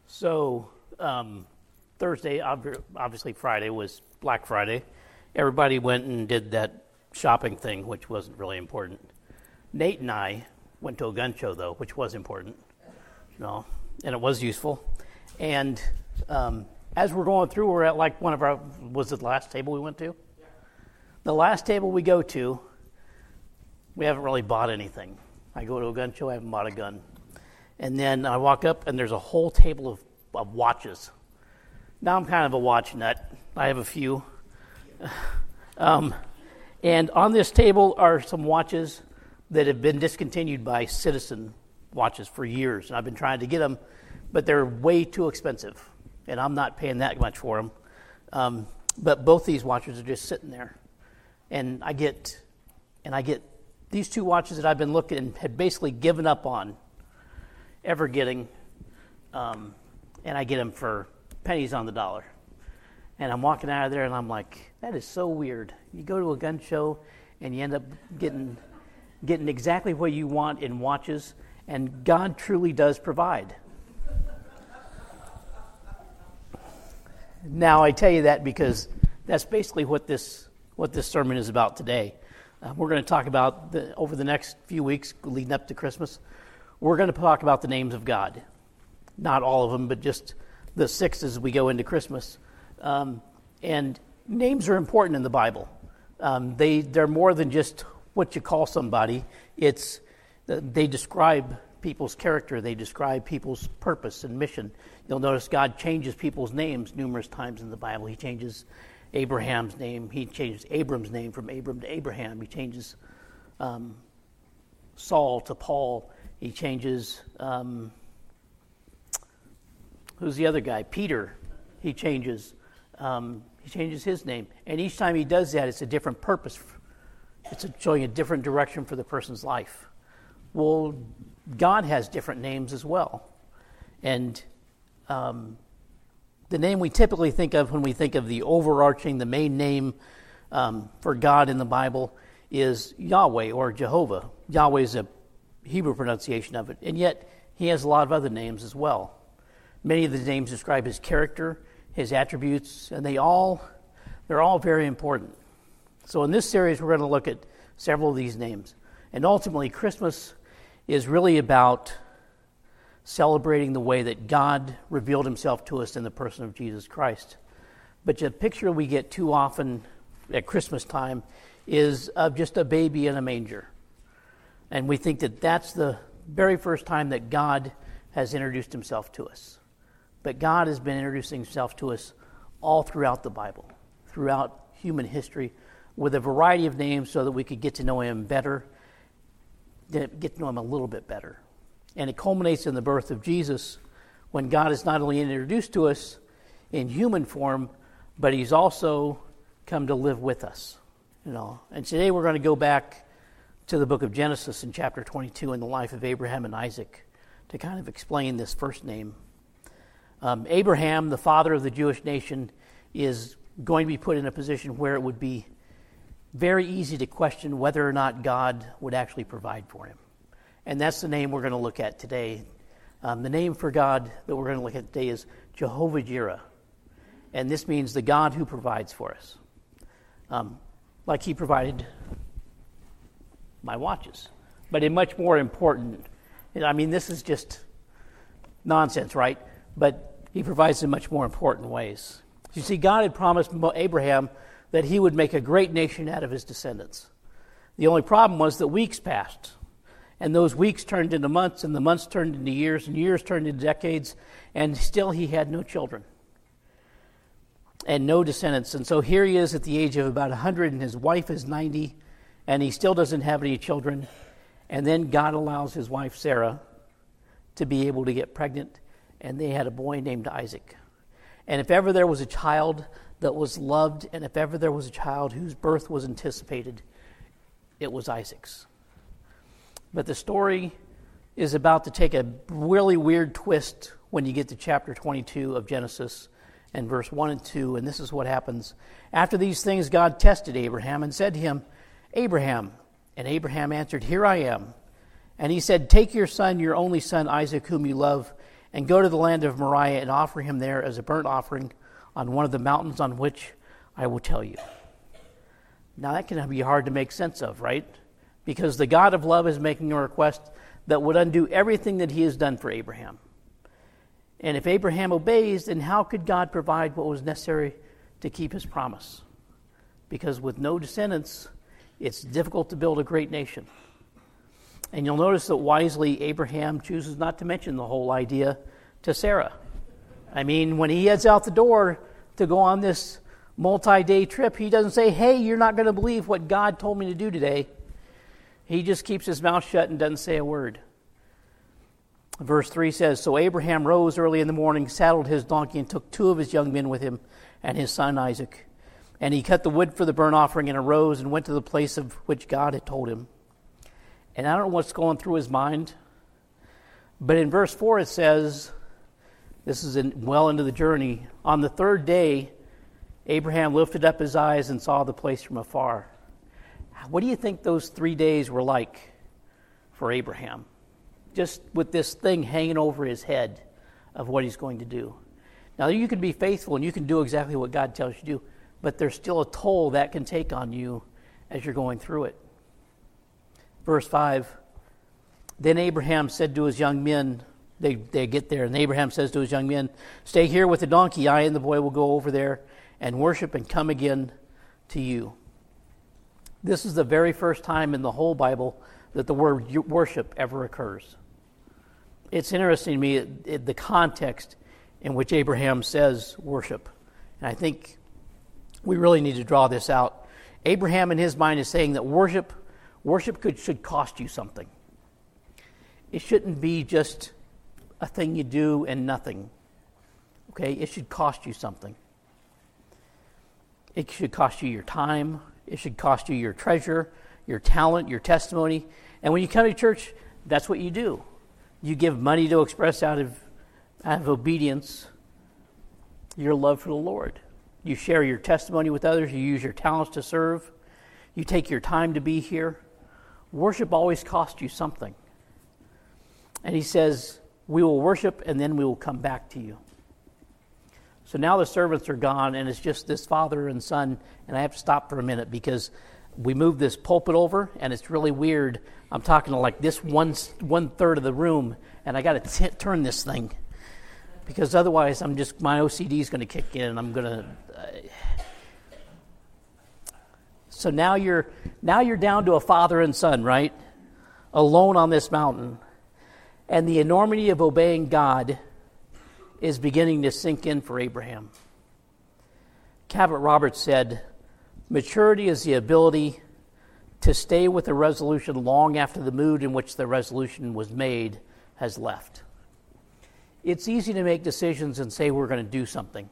So Thursday, obviously Friday was Black Friday. Everybody went and did that shopping thing, which wasn't really important. Nate and I went to a gun show, though, which was important, and it was useful. And as we're going through, we're at like was it the last table we went to? Yeah. The last table we go to, we haven't really bought anything. I go to a gun show, I haven't bought a gun. And then I walk up, and there's a whole table of watches. Now I'm kind of a watch nut. I have a few. And on this table are some watches that have been discontinued by Citizen watches for years. And I've been trying to get them, but they're way too expensive. And I'm not paying that much for them. But both these watches are just sitting there. And I get these two watches that I've been looking and had basically given up on ever getting, and I get them for pennies on the dollar. And I'm walking out of there, and I'm like, that is so weird. You go to a gun show, and you end up getting exactly what you want in watches, and God truly does provide. Now, I tell you that because that's basically what this sermon is about today. We're going to talk about, over the next few weeks leading up to Christmas, we're going to talk about the names of God. Not all of them, but just the 6 as we go into Christmas. And names are important in the Bible. They're more than just what you call somebody. They describe people's character. They describe people's purpose and mission. You'll notice God changes people's names numerous times in the Bible. He changes Abraham's name. He changes Abram's name from Abram to Abraham. He changes Saul to Paul. He changes, who's the other guy? Peter. He changes his name. And each time he does that, it's a different purpose. It's showing a different direction for the person's life. Well, God has different names as well. And the name we typically think of when we think of the overarching, the main name for God in the Bible is Yahweh or Jehovah. Yahweh is a Hebrew pronunciation of it, and yet he has a lot of other names as well. Many of the names describe his character, his attributes, and they're all very important. So in this series, we're going to look at several of these names. And ultimately, Christmas is really about celebrating the way that God revealed himself to us in the person of Jesus Christ. But the picture we get too often at Christmas time is of just a baby in a manger. And we think that that's the very first time that God has introduced himself to us. But God has been introducing himself to us all throughout the Bible, throughout human history, with a variety of names so that we could get to know him better, get to know him a little bit better. And it culminates in the birth of Jesus, when God is not only introduced to us in human form, but he's also come to live with us. And today we're going to go back to the book of Genesis in chapter 22 in the life of Abraham and Isaac to kind of explain this first name. Abraham, the father of the Jewish nation, is going to be put in a position where it would be very easy to question whether or not God would actually provide for him. And that's the name we're going to look at today. The name for God that we're going to look at today is Jehovah Jireh. And this means the God who provides for us. Like he provided my watches. But in much more important, this is just nonsense, right? But he provides in much more important ways. You see, God had promised Abraham that he would make a great nation out of his descendants. The only problem was that weeks passed. And those weeks turned into months, and the months turned into years, and years turned into decades, and still he had no children and no descendants. And so here he is at the age of about 100, and his wife is 90, and he still doesn't have any children. And then God allows his wife, Sarah, to be able to get pregnant, and they had a boy named Isaac. And if ever there was a child that was loved, and if ever there was a child whose birth was anticipated, it was Isaac's. But the story is about to take a really weird twist when you get to chapter 22 of Genesis and verse 1 and 2, and this is what happens. After these things, God tested Abraham and said to him, Abraham. And Abraham answered, Here I am. And he said, Take your son, your only son, Isaac, whom you love, and go to the land of Moriah and offer him there as a burnt offering on one of the mountains on which I will tell you. Now that can be hard to make sense of, right? Because the God of love is making a request that would undo everything that he has done for Abraham. And if Abraham obeys, then how could God provide what was necessary to keep his promise? Because with no descendants, it's difficult to build a great nation. And you'll notice that wisely, Abraham chooses not to mention the whole idea to Sarah. I mean, when he heads out the door to go on this multi-day trip, he doesn't say, hey, you're not going to believe what God told me to do today. He just keeps his mouth shut and doesn't say a word. Verse 3 says, So Abraham rose early in the morning, saddled his donkey, and took 2 of his young men with him and his son Isaac. And he cut the wood for the burnt offering and arose and went to the place of which God had told him. And I don't know what's going through his mind, but in verse 4 it says, this is well into the journey, on the 3rd day, Abraham lifted up his eyes and saw the place from afar. What do you think those 3 days were like for Abraham? Just with this thing hanging over his head of what he's going to do. Now, you can be faithful and you can do exactly what God tells you to do, but there's still a toll that can take on you as you're going through it. Verse 5, Then Abraham said to his young men, they get there, and Abraham says to his young men, Stay here with the donkey, I and the boy will go over there and worship and come again to you. This is the very first time in the whole Bible that the word worship ever occurs. It's interesting to me the context in which Abraham says worship. And I think we really need to draw this out. Abraham in his mind is saying that worship should cost you something. It shouldn't be just a thing you do and nothing. Okay? It should cost you something. It should cost you your time. It should cost you your treasure, your talent, your testimony. And when you come to church, that's what you do. You give money to express out of obedience your love for the Lord. You share your testimony with others. You use your talents to serve. You take your time to be here. Worship always costs you something. And he says, we will worship and then we will come back to you. So now the servants are gone, and it's just this father and son, and I have to stop for a minute because we moved this pulpit over, and it's really weird. I'm talking to like this one third of the room, and I got to turn this thing because otherwise my OCD is going to kick in, and I'm going to... So now you're down to a father and son, right? Alone on this mountain. And the enormity of obeying God is beginning to sink in for Abraham. Cabot Roberts said, maturity is the ability to stay with a resolution long after the mood in which the resolution was made has left. It's easy to make decisions and say we're going to do something.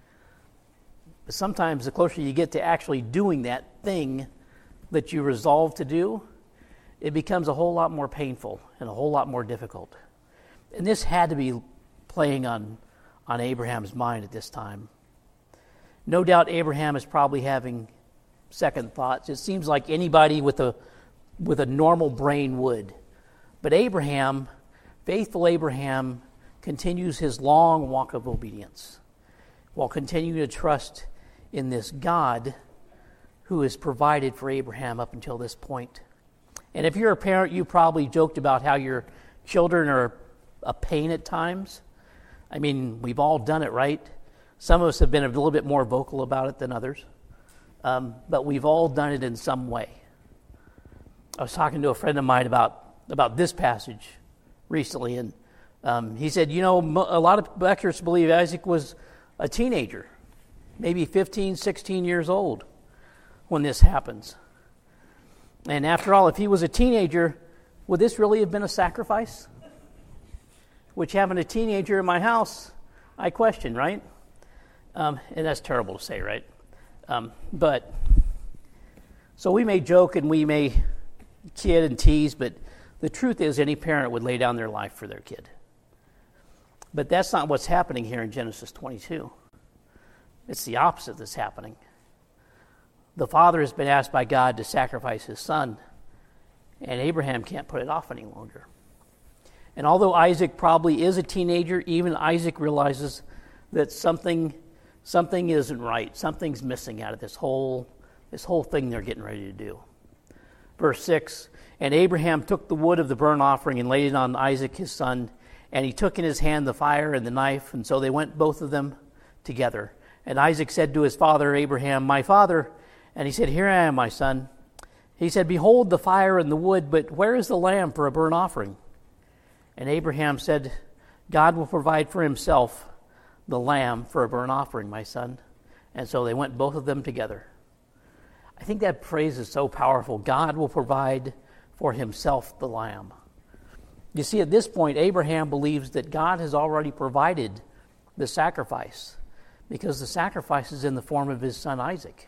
But sometimes the closer you get to actually doing that thing that you resolve to do, it becomes a whole lot more painful and a whole lot more difficult. And this had to be playing on Abraham's mind at this time. No doubt Abraham is probably having second thoughts. It seems like anybody with a normal brain would. But Abraham, faithful Abraham, continues his long walk of obedience while continuing to trust in this God who has provided for Abraham up until this point. And if you're a parent, you probably joked about how your children are a pain at times. I mean, we've all done it, right? Some of us have been a little bit more vocal about it than others. But we've all done it in some way. I was talking to a friend of mine about this passage recently, and he said, a lot of experts believe Isaac was a teenager, maybe 15, 16 years old when this happens. And after all, if he was a teenager, would this really have been a sacrifice? Which having a teenager in my house, I question, right? And that's terrible to say, right? But so we may joke and we may kid and tease, but the truth is any parent would lay down their life for their kid. But that's not what's happening here in Genesis 22. It's the opposite that's happening. The father has been asked by God to sacrifice his son, and Abraham can't put it off any longer. And although Isaac probably is a teenager, even Isaac realizes that something isn't right. Something's missing out of this whole thing they're getting ready to do. Verse 6, and Abraham took the wood of the burnt offering and laid it on Isaac his son, and he took in his hand the fire and the knife, and so they went both of them together. And Isaac said to his father Abraham, my father. And he said, here I am, my son. He said, behold the fire and the wood, but where is the lamb for a burnt offering? And Abraham said, God will provide for himself the lamb for a burnt offering, my son. And so they went both of them together. I think that phrase is so powerful. God will provide for himself the lamb. You see, at this point, Abraham believes that God has already provided the sacrifice, because the sacrifice is in the form of his son Isaac.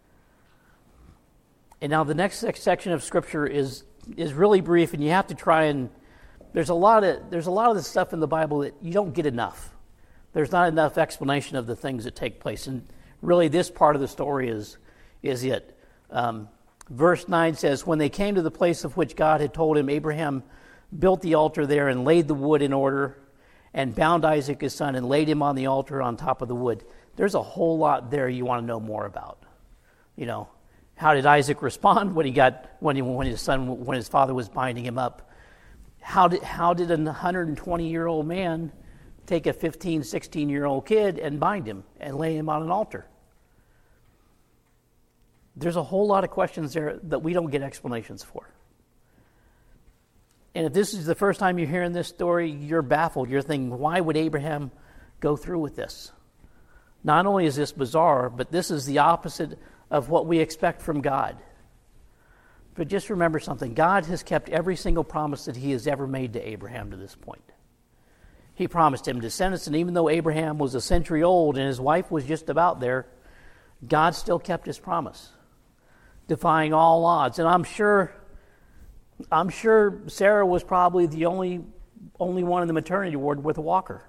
And now the next section of Scripture is really brief, and you have to try and... There's a lot of the stuff in the Bible that you don't get enough. There's not enough explanation of the things that take place, and really this part of the story is it. Verse 9 says, when they came to the place of which God had told him, Abraham built the altar there and laid the wood in order and bound Isaac his son and laid him on the altar on top of the wood. There's a whole lot there you want to know more about. You know, how did Isaac respond when his father was binding him up? How did a 120-year-old man take a 15, 16-year-old kid and bind him and lay him on an altar? There's a whole lot of questions there that we don't get explanations for. And if this is the first time you're hearing this story, you're baffled. You're thinking, why would Abraham go through with this? Not only is this bizarre, but this is the opposite of what we expect from God. But just remember something. God has kept every single promise that he has ever made to Abraham to this point. He promised him descendants, and even though Abraham was a century old and his wife was just about there, God still kept his promise, defying all odds. And I'm sure Sarah was probably the only one in the maternity ward with a walker.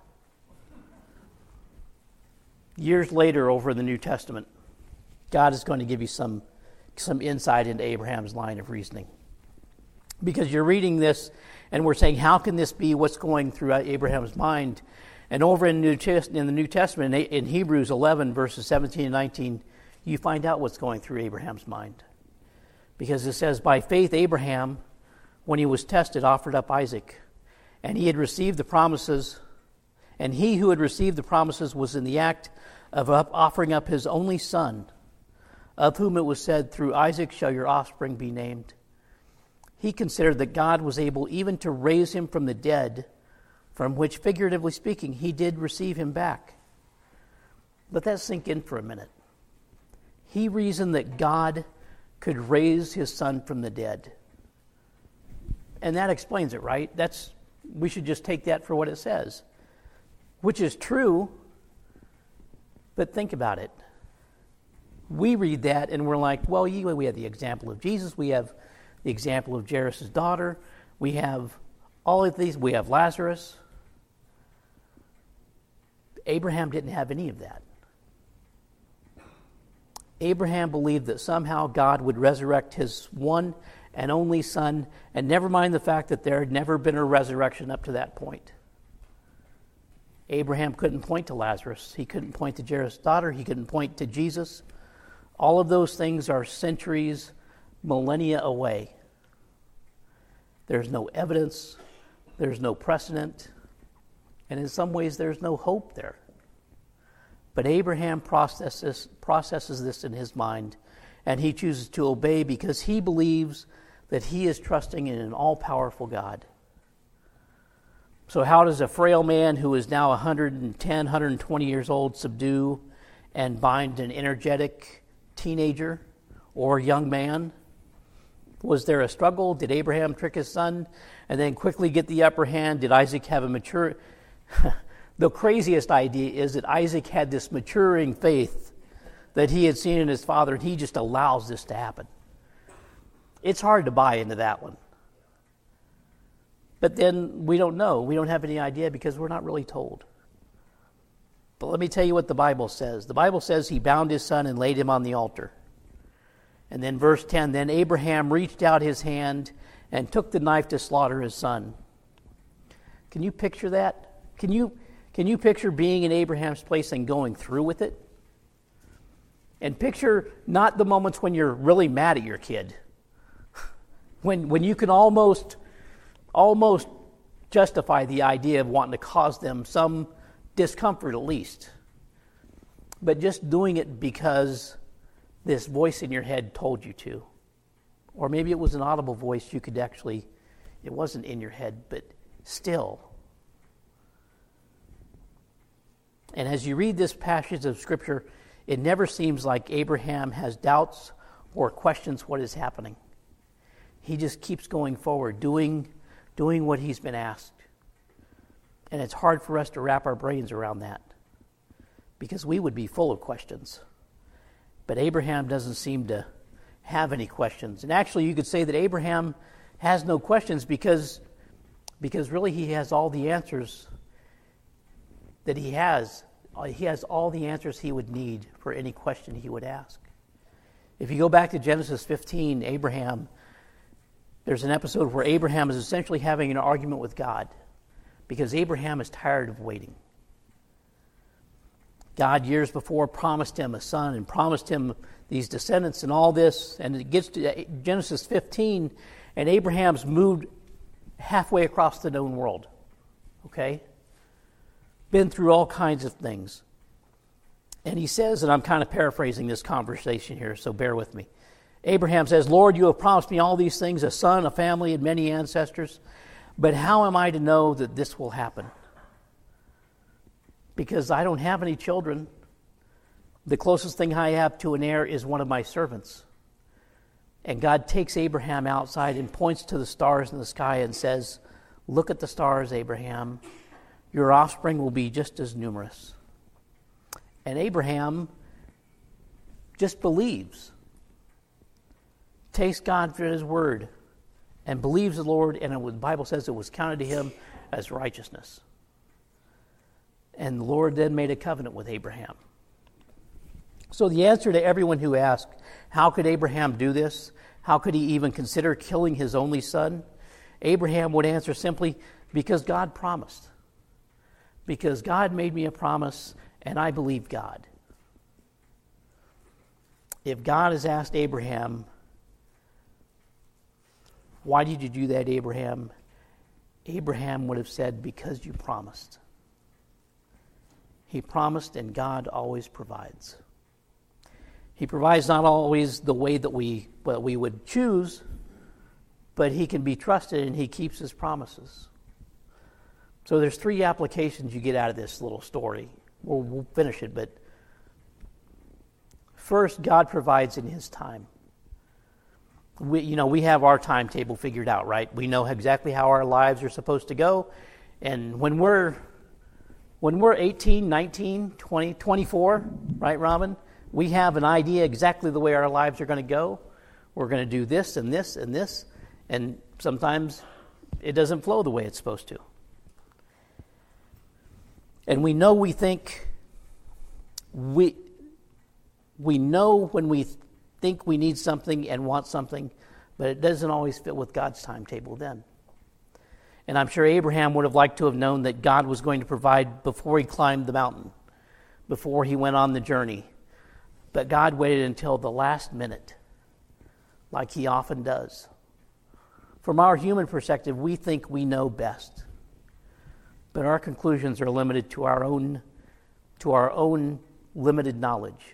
Years later, over in the New Testament, God is going to give you some insight into Abraham's line of reasoning. Because you're reading this, and we're saying, how can this be? What's going through Abraham's mind? And over in the New Testament, in Hebrews 11, verses 17 and 19, you find out what's going through Abraham's mind. Because it says, by faith Abraham, when he was tested, offered up Isaac. And he had received the promises, and he who had received the promises was in the act of offering up his only son, of whom it was said, through Isaac shall your offspring be named. He considered that God was able even to raise him from the dead, from which, figuratively speaking, he did receive him back. Let that sink in for a minute. He reasoned that God could raise his son from the dead. And that explains it, right? We should just take that for what it says, which is true, but think about it. We read that and we're like, well, we have the example of Jesus, we have the example of Jairus' daughter, we have all of these, we have Lazarus. Abraham didn't have any of that. Abraham believed that somehow God would resurrect his one and only son, and never mind the fact that there had never been a resurrection up to that point. Abraham couldn't point to Lazarus. He couldn't point to Jairus' daughter. He couldn't point to Jesus. All of those things are centuries, millennia away. There's no evidence. There's no precedent. And in some ways, there's no hope there. But Abraham processes this in his mind, and he chooses to obey because he believes that he is trusting in an all-powerful God. So how does a frail man who is now 110, 120 years old subdue and bind an energetic teenager or young man? Was there a struggle? Did Abraham trick his son and then quickly get the upper hand? Did Isaac have a mature... The craziest idea is that Isaac had this maturing faith that he had seen in his father, and he just allows this to happen. It's hard to buy into that one. But then we don't know. We don't have any idea because we're not really told. But let me tell you what the Bible says. The Bible says he bound his son and laid him on the altar. And then verse 10, then Abraham reached out his hand and took the knife to slaughter his son. Can you picture that? Can you picture being in Abraham's place and going through with it? And picture not the moments when you're really mad at your kid, when you can almost justify the idea of wanting to cause them some discomfort at least, but just doing it because this voice in your head told you to. Or maybe it was an audible voice you could actually, it wasn't in your head, but still. And as you read this passage of Scripture, it never seems like Abraham has doubts or questions what is happening. He just keeps going forward, doing what he's been asked. And it's hard for us to wrap our brains around that, because we would be full of questions. But Abraham doesn't seem to have any questions. And actually, you could say that Abraham has no questions because really he has all the answers that he has. He has all the answers he would need for any question he would ask. If you go back to Genesis 15, there's an episode where Abraham is essentially having an argument with God because Abraham is tired of waiting. God, years before, promised him a son and promised him these descendants and all this. And it gets to Genesis 15, and Abraham's moved halfway across the known world. Okay? Been through all kinds of things. And he says, and I'm kind of paraphrasing this conversation here, so bear with me. Abraham says, Lord, you have promised me all these things, a son, a family, and many ancestors. But how am I to know that this will happen? Because I don't have any children. The closest thing I have to an heir is one of my servants. And God takes Abraham outside and points to the stars in the sky and says, look at the stars, Abraham. Your offspring will be just as numerous. And Abraham just believes, takes God for his word, and believes the Lord, and the Bible says it was counted to him as righteousness. And the Lord then made a covenant with Abraham. So the answer to everyone who asks, how could Abraham do this? How could he even consider killing his only son? Abraham would answer simply, because God promised. Because God made me a promise, and I believe God. If God has asked Abraham, why did you do that, Abraham? Abraham would have said, because you promised. He promised, and God always provides. He provides not always the way that we would choose, but he can be trusted, and he keeps his promises. So there's 3 applications you get out of this little story. We'll finish it, but first, God provides in his time. We have our timetable figured out, right? We know exactly how our lives are supposed to go, and when we're 18, 19, 20, 24, right, Robin? We have an idea exactly the way our lives are going to go. We're going to do this and this and this, and sometimes it doesn't flow the way it's supposed to. And we know we know when we think we need something and want something, but it doesn't always fit with God's timetable then. And I'm sure Abraham would have liked to have known that God was going to provide before he climbed the mountain, before he went on the journey. But God waited until the last minute, like he often does. From our human perspective, we think we know best. But our conclusions are limited to our own limited knowledge.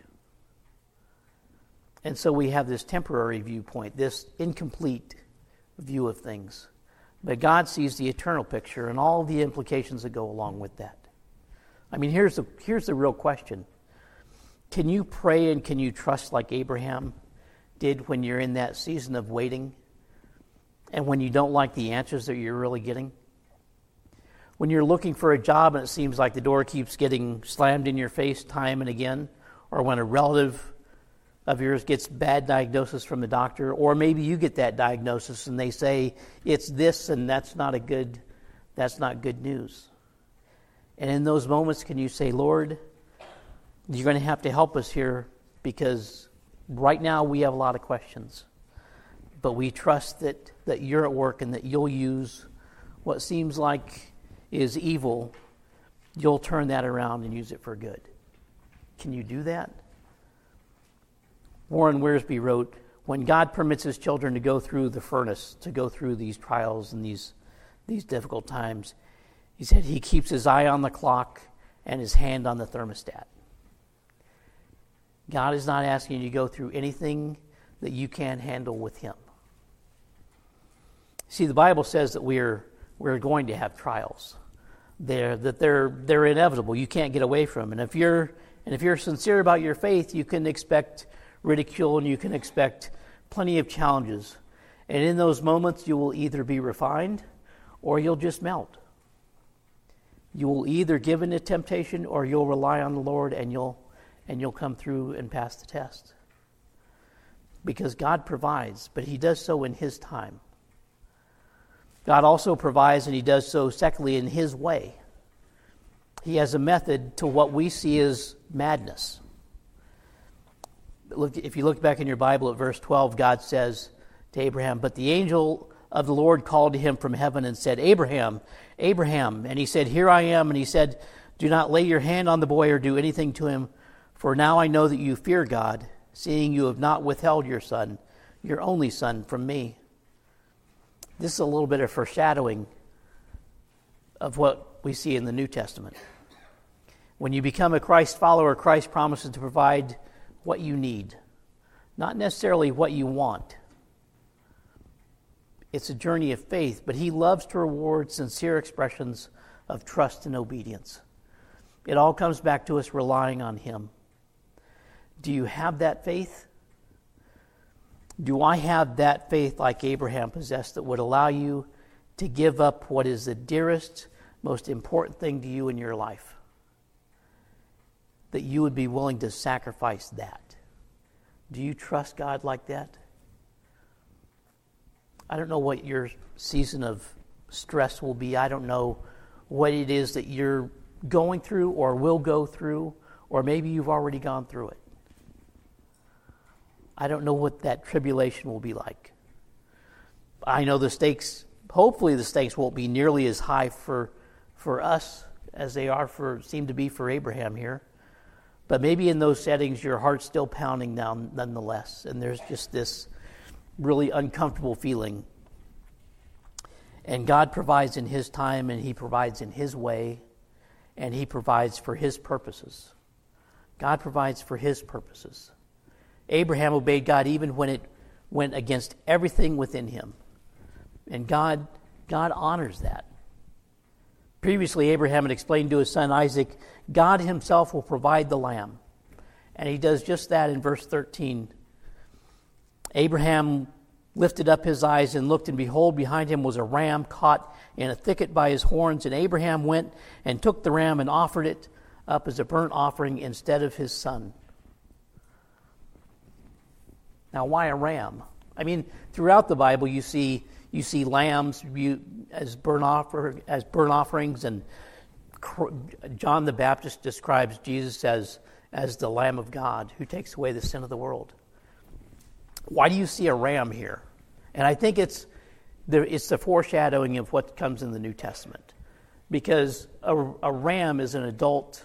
And so we have this temporary viewpoint, this incomplete view of things. But God sees the eternal picture and all the implications that go along with that. I mean, here's the real question. Can you pray and can you trust like Abraham did when you're in that season of waiting and when you don't like the answers that you're really getting? When you're looking for a job and it seems like the door keeps getting slammed in your face time and again, or when a relative of yours gets bad diagnosis from the doctor, or maybe you get that diagnosis and they say it's this and that's not good news. And in those moments, can you say, Lord, you're going to have to help us here because right now we have a lot of questions, but we trust that you're at work and that you'll use what seems like is evil, you'll turn that around and use it for good. Can you do that? Warren Wiersbe wrote, when God permits his children to go through the furnace, to go through these trials and these difficult times, he said he keeps his eye on the clock and his hand on the thermostat. God is not asking you to go through anything that you can't handle with him. See, the Bible says that we're going to have trials. They're inevitable. You can't get away from them. And if you're sincere about your faith, you can expect ridicule and you can expect plenty of challenges. And in those moments, you will either be refined or you'll just melt. You will either give in to temptation or you'll rely on the Lord and you'll come through and pass the test. Because God provides, but he does so in his time. God also provides, and he does so, secondly, in his way. He has a method to what we see as madness. If you look back in your Bible at verse 12, God says to Abraham, but the angel of the Lord called to him from heaven and said, Abraham, Abraham. And he said, here I am. And he said, do not lay your hand on the boy or do anything to him, for now I know that you fear God, seeing you have not withheld your son, your only son, from me. This is a little bit of foreshadowing of what we see in the New Testament. When you become a Christ follower, Christ promises to provide what you need, not necessarily what you want. It's a journey of faith, but he loves to reward sincere expressions of trust and obedience. It all comes back to us relying on him. Do you have that faith? Do I have that faith like Abraham possessed that would allow you to give up what is the dearest, most important thing to you in your life? That you would be willing to sacrifice that. Do you trust God like that? I don't know what your season of stress will be. I don't know what it is that you're going through or will go through, or maybe you've already gone through it. I don't know what that tribulation will be like. I know the stakes, hopefully the stakes won't be nearly as high for us as they seem to be for Abraham here. But maybe in those settings, your heart's still pounding down nonetheless, and there's just this really uncomfortable feeling. And God provides in his time, and he provides in his way, and he provides for his purposes. God provides for his purposes. Abraham obeyed God even when it went against everything within him. And God honors that. Previously, Abraham had explained to his son Isaac, God himself will provide the lamb. And he does just that in verse 13. Abraham lifted up his eyes and looked, and behold, behind him was a ram caught in a thicket by his horns. And Abraham went and took the ram and offered it up as a burnt offering instead of his son. Now, why a ram? I mean, throughout the Bible, you see lambs as burnt offerings, and John the Baptist describes Jesus as the Lamb of God who takes away the sin of the world. Why do you see a ram here? And I think it's the foreshadowing of what comes in the New Testament, because a ram is an adult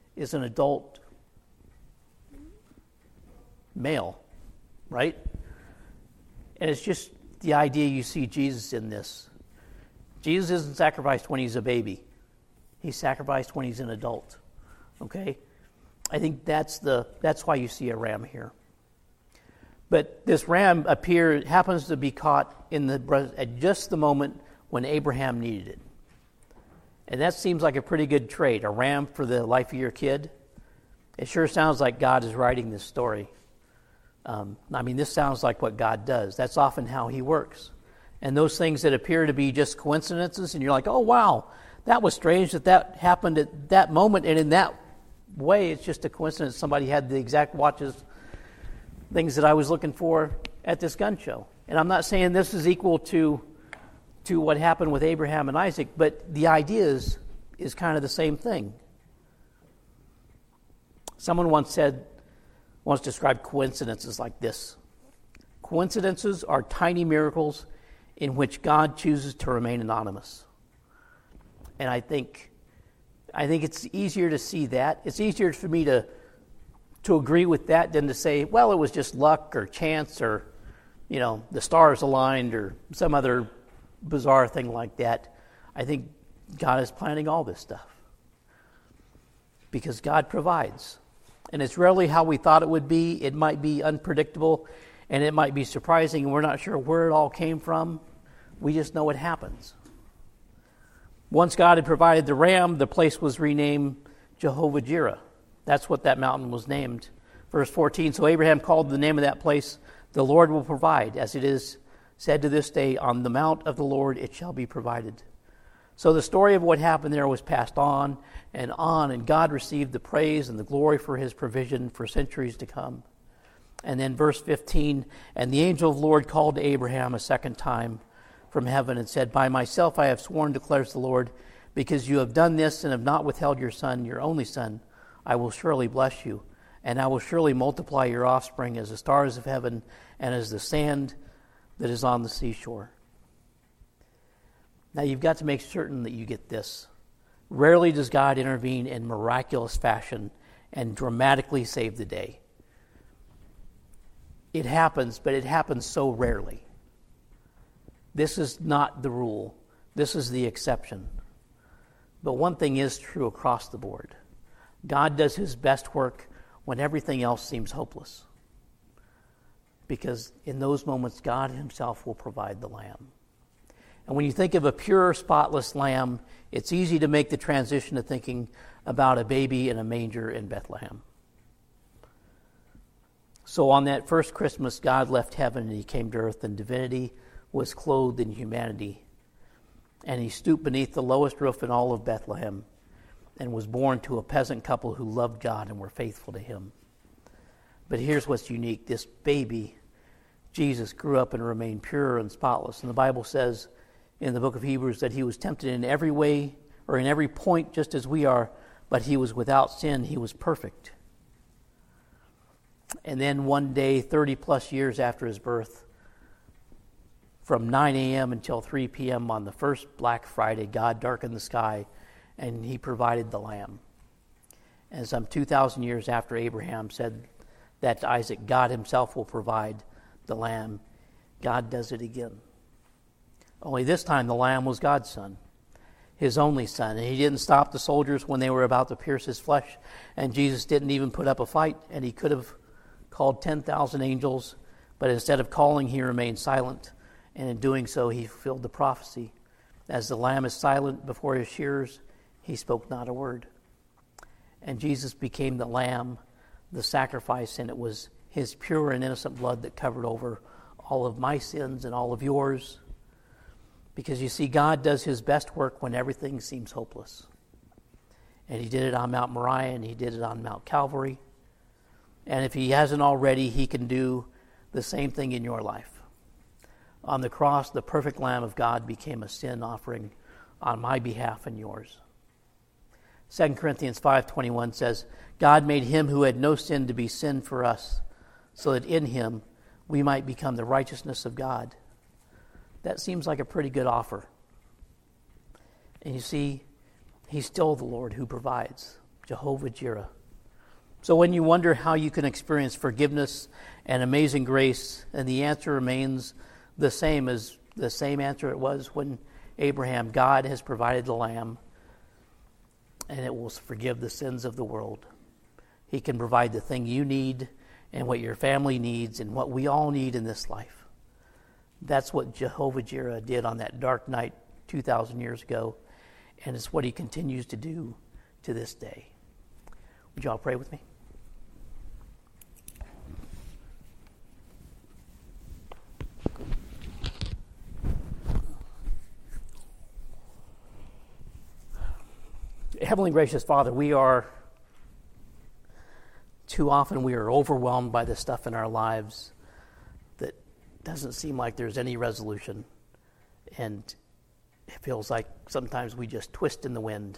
male, right? And it's just the idea you see Jesus in this. Jesus isn't sacrificed when he's a baby. He's sacrificed when he's an adult. Okay? I think that's why you see a ram here. But this ram happens to be caught at just the moment when Abraham needed it. And that seems like a pretty good trade, a ram for the life of your kid. It sure sounds like God is writing this story. This sounds like what God does. That's often how he works. And those things that appear to be just coincidences, and you're like, oh, wow, that was strange that happened at that moment, and in that way, it's just a coincidence. Somebody had the exact watches, things that I was looking for at this gun show. And I'm not saying this is equal to what happened with Abraham and Isaac, but the idea is kind of the same thing. Someone once described coincidences like this. Coincidences are tiny miracles in which God chooses to remain anonymous. And I think it's easier to see that. It's easier for me to agree with that than to say, well, it was just luck or chance or, the stars aligned or some other bizarre thing like that. I think God is planning all this stuff because God provides. And it's rarely how we thought it would be. It might be unpredictable and it might be surprising and we're not sure where it all came from. We just know it happens. Once God had provided the ram, the place was renamed Jehovah-Jireh. That's what that mountain was named. Verse 14, so Abraham called the name of that place, the Lord will provide, as it is said to this day, on the mount of the Lord it shall be provided. So the story of what happened there was passed on, and God received the praise and the glory for his provision for centuries to come. And then verse 15, and the angel of the Lord called to Abraham a second time from heaven and said, by myself I have sworn, declares the Lord, because you have done this and have not withheld your son, your only son, I will surely bless you, and I will surely multiply your offspring as the stars of heaven and as the sand that is on the seashore. Now you've got to make certain that you get this. Rarely does God intervene in miraculous fashion and dramatically save the day. It happens, but it happens so rarely. This is not the rule. This is the exception. But one thing is true across the board. God does his best work when everything else seems hopeless. Because in those moments, God himself will provide the lamb. And when you think of a pure, spotless lamb, it's easy to make the transition to thinking about a baby in a manger in Bethlehem. So on that first Christmas, God left heaven and he came to earth, and divinity was clothed in humanity. And he stooped beneath the lowest roof in all of Bethlehem and was born to a peasant couple who loved God and were faithful to him. But here's what's unique. This baby, Jesus, grew up and remained pure and spotless. And the Bible says in the book of Hebrews that he was tempted in every way or in every point just as we are, but he was without sin. He was perfect. And then one day, 30 plus years after his birth, from 9 a.m. until 3 p.m. on the first Black Friday, God darkened the sky and he provided the lamb. And some 2,000 years after Abraham said that to Isaac, God himself will provide the lamb. God does it again. Only this time the lamb was God's son, his only son. And he didn't stop the soldiers when they were about to pierce his flesh. And Jesus didn't even put up a fight. And he could have called 10,000 angels. But instead of calling, he remained silent. And in doing so, he fulfilled the prophecy. As the lamb is silent before his shearers, he spoke not a word. And Jesus became the lamb, the sacrifice, and it was his pure and innocent blood that covered over all of my sins and all of yours. Because you see, God does his best work when everything seems hopeless. And he did it on Mount Moriah, and he did it on Mount Calvary. And if he hasn't already, he can do the same thing in your life. On the cross, the perfect Lamb of God became a sin offering on my behalf and yours. 2 Corinthians 5:21 says, God made him who had no sin to be sin for us, so that in him we might become the righteousness of God. That seems like a pretty good offer. And you see, he's still the Lord who provides, Jehovah-Jireh. So when you wonder how you can experience forgiveness and amazing grace, and the answer remains the same answer it was when Abraham, God has provided the lamb, and it will forgive the sins of the world. He can provide the thing you need and what your family needs and what we all need in this life. That's what Jehovah-Jireh did on that dark night 2,000 years ago, and it's what he continues to do to this day. Would you all pray with me? Heavenly gracious Father, too often we are overwhelmed by the stuff in our lives that doesn't seem like there's any resolution. And it feels like sometimes we just twist in the wind.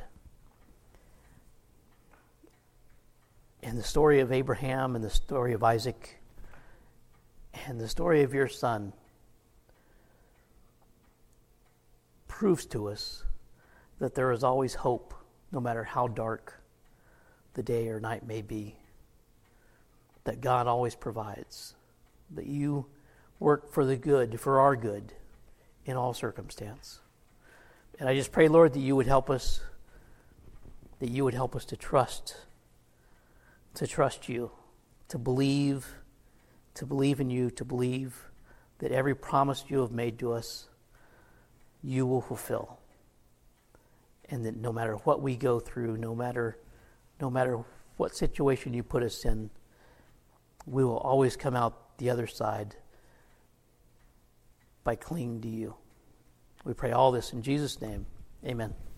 And the story of Abraham and the story of Isaac and the story of your son proves to us that there is always hope, no matter how dark the day or night may be, that God always provides, that you work for the good, for our good, in all circumstance. And I just pray, Lord, that you would help us, to trust you, to believe in you, to believe that every promise you have made to us, you will fulfill. And that no matter what we go through, no matter what situation you put us in, we will always come out the other side by clinging to you. We pray all this in Jesus' name. Amen.